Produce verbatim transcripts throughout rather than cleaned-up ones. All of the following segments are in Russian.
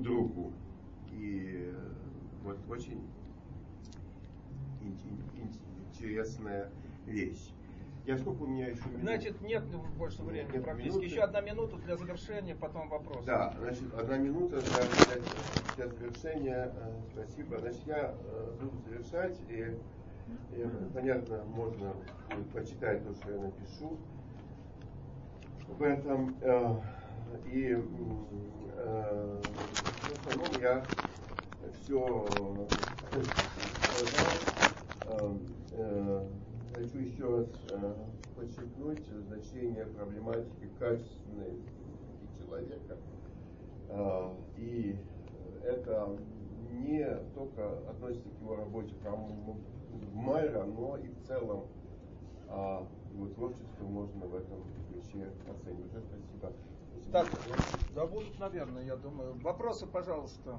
друг другу. И вот очень интересная вещь. Я сколько у меня еще минут? Значит, нет больше времени нет, практически. минуты. Еще одна минута для завершения, потом вопрос. Да, значит, одна минута для, для завершения. Спасибо. Значит, я буду завершать, и, и понятно, можно будет почитать то, что я напишу в этом. И э, в основном я все э, э, хочу еще раз э, подчеркнуть значение проблематики качественной человека. Э, и это не только относится к его работе Майера, но и в целом э, его творчество можно в этом ключе оценивать. Спасибо. Так, да будут, наверное, я думаю. Вопросы, пожалуйста.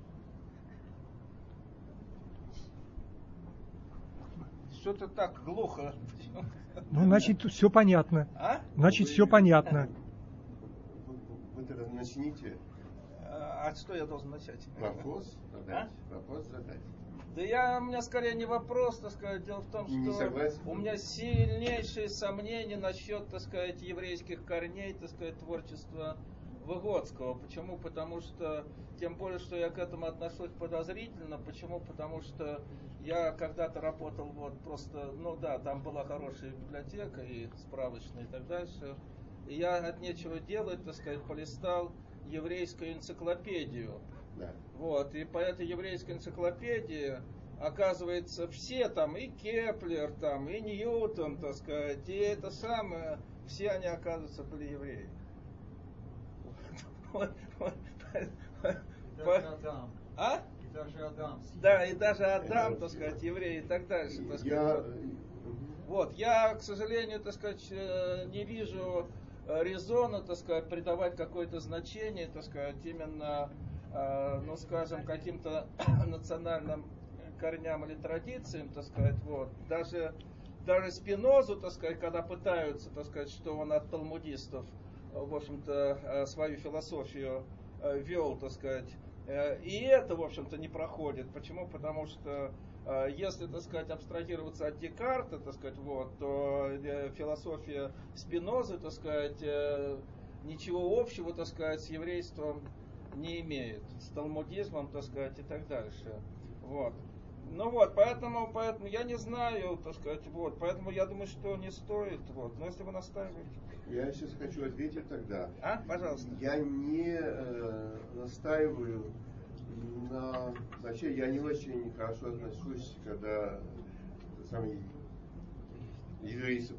Что-то так глухо. Ну, значит, все понятно. А? Значит, все понятно. Вы тогда начните. А что я должен начать? Вопрос задать. А? Вопрос задать. Да я, у меня скорее не вопрос, так сказать, дело в том, что не согласен. У меня сильнейшие сомнения насчет, так сказать, еврейских корней, так сказать, творчества Выгодского. Почему? Потому что, тем более, что я к этому отношусь подозрительно. Почему? Потому что я когда-то работал вот просто, ну да, там была хорошая библиотека и справочная и так дальше. И я от нечего делать, так сказать, полистал еврейскую энциклопедию. Да. Вот, и по этой еврейской энциклопедии, оказывается, все там, и Кеплер, там, и Ньютон, так сказать, и это самое, все они, оказывается, были евреи. И даже Адам. А? И даже Адам. Да, и даже Адам, так сказать, еврей и так дальше, так сказать. Вот, я, к сожалению, так сказать, не вижу резона, так сказать, придавать какое-то значение, так сказать, именно, ну, скажем, каким-то национальным корням или традициям, так сказать, вот. Даже, даже Спинозу, так сказать, когда пытаются, так сказать, что он от талмудистов, в общем-то, свою философию вел, так сказать, и это, в общем-то, не проходит. Почему? Потому что если, так сказать, абстрагироваться от Декарта, так сказать, вот, то философия Спинозы, так сказать, ничего общего, так сказать, с еврейством не имеет, с талмудизмом, так сказать, и так дальше. Вот. Ну вот, поэтому, поэтому я не знаю, так сказать, вот, поэтому я думаю, что не стоит, вот, но если вы настаиваете. Я сейчас хочу ответить тогда. А, пожалуйста. Я не э, настаиваю на... Вообще, я не очень хорошо отношусь, когда сам еврейство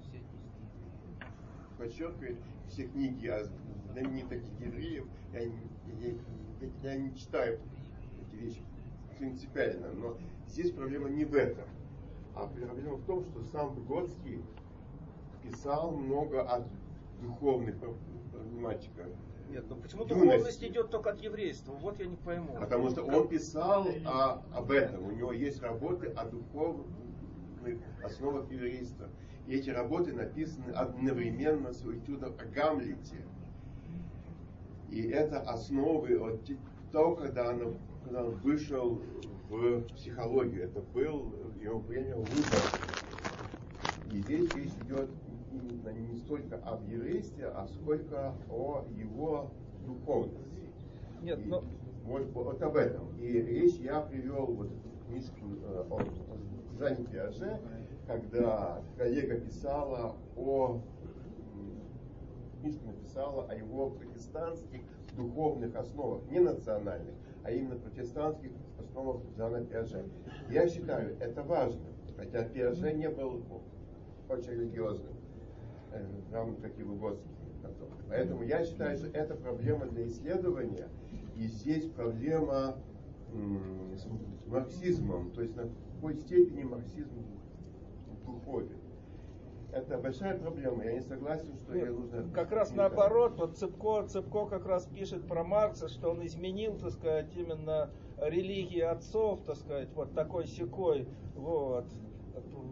подчеркивает все книги о знаменитых евреев. Я, я, я, я не читаю эти вещи принципиально, но здесь проблема не в этом. А проблема в том, что сам Выгодский писал много о духовных проблематиках. Нет, ну почему духовность идет только от еврейства? Вот я не пойму. Потому что он писал о, об этом. У него есть работы о духовных основах еврейства. И эти работы написаны одновременно с этюдом о Гамлете. И это основы от того, когда он, когда он вышел в психологию. Это был, и он принял выбор. И здесь речь идет именно не столько об еврействе, а сколько о его духовности. Нет, и но... вот, вот об этом. И речь я привел вот эту книжку э, о Жане Пиаже, когда коллега писала о книжку написала о его протестантских духовных основах, не национальных, а именно протестантских основах Жана Пиаже. Я считаю, это важно, хотя Пиаже не был очень религиозным, равно как и Выгодский. Поэтому я считаю, что это проблема для исследования, и здесь проблема м, с марксизмом, то есть на какой степени марксизм духовен. Это большая проблема, я не согласен, что Нет, ее нужно... Как раз наоборот, вот Цыпко, Цыпко как раз пишет про Маркса, что он изменил, так сказать, именно религии отцов, так сказать, вот такой-сякой, вот,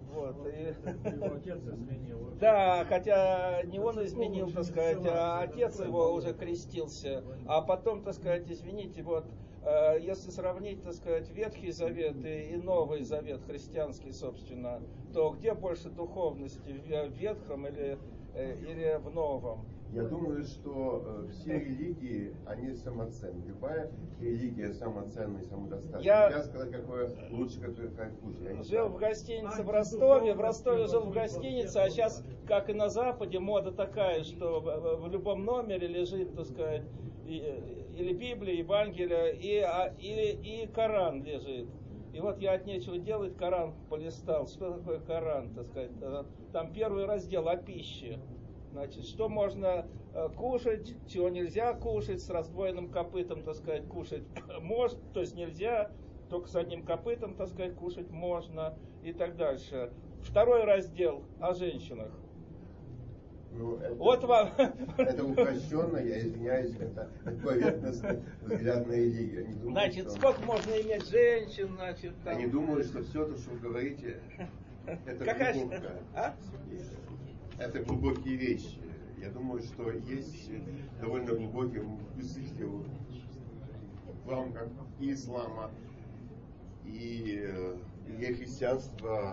Вот, и... Его отец изменил. Да, хотя не он изменил, так сказать, а отец его уже крестился. А потом, так сказать, извините, вот, э, если сравнить, так сказать, Ветхий Завет и, и Новый Завет, христианский, собственно, то где больше духовности, в Ветхом или, э, или в Новом? Я думаю, что э, все религии, они самоценны. Любая религия самоценна и самодостаточна. Я- Я сказать, какое лучше, какое хуже. Я не Жил знаю. в гостинице в Ростове, в Ростове жил в гостинице, а сейчас, как и на Западе, мода такая, что в, в любом номере лежит, так сказать, и- или Библия, Евангелие, и, а- или, и Коран лежит. И вот я от нечего делать, Коран полистал. Что такое Коран, так сказать? Э, Там первый раздел о пище. Значит, что можно э, кушать, чего нельзя кушать, с раздвоенным копытом, так сказать, кушать можно, то есть нельзя, только с одним копытом, так сказать, кушать можно и так дальше. Второй раздел о женщинах. Ну, это, Вот вам. это упрощенно, я извиняюсь, это поверхностный взгляд на религию. Я не думаю, Значит, что- сколько можно иметь женщин, значит, Я там. не думаю, что все то, что вы говорите, это Какая ж- глубоко. а? Это глубокие вещи. Я думаю, что есть довольно глубокие мысли в рамках и ислама, и, э, и христианства,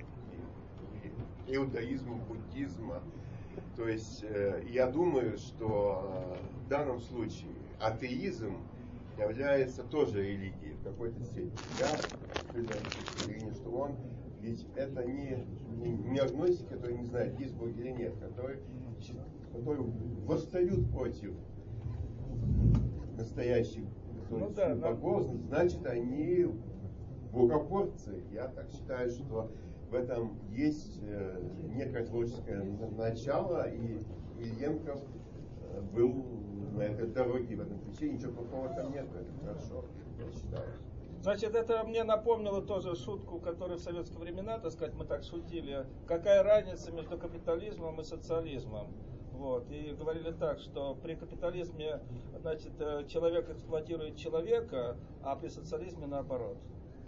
и иудаизма, буддизма. То есть э, я думаю, что э, в данном случае атеизм является тоже религией в какой-то степени. Я придерживаюсь точки зрения, что он, ведь это не, не, не агностики, которые не знают, есть Бог или нет, которые, которые восстают против настоящих Ну да, да. богов, значит, они богоборцы. Я так считаю, что в этом есть э, некое творческое начало, и Ильенков э, был на этой дороге в этом ключе, ничего плохого там нет, это хорошо, я считаю. Значит, это мне напомнило тоже шутку, которую в советские времена, так сказать, мы так шутили. Какая разница между капитализмом и социализмом? Вот. И говорили так, что при капитализме, значит, э, человек эксплуатирует человека, а при социализме наоборот.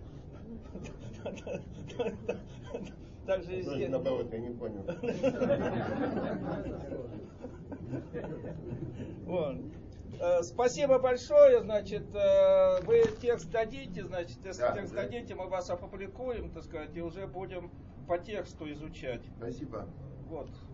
Так же и Тоже здесь. наоборот, я не понял. Вот. Э, Спасибо большое, значит, э, вы текст дадите, значит, если Да, текст да. дадите, мы вас опубликуем, так сказать, и уже будем по тексту изучать. Спасибо. Вот.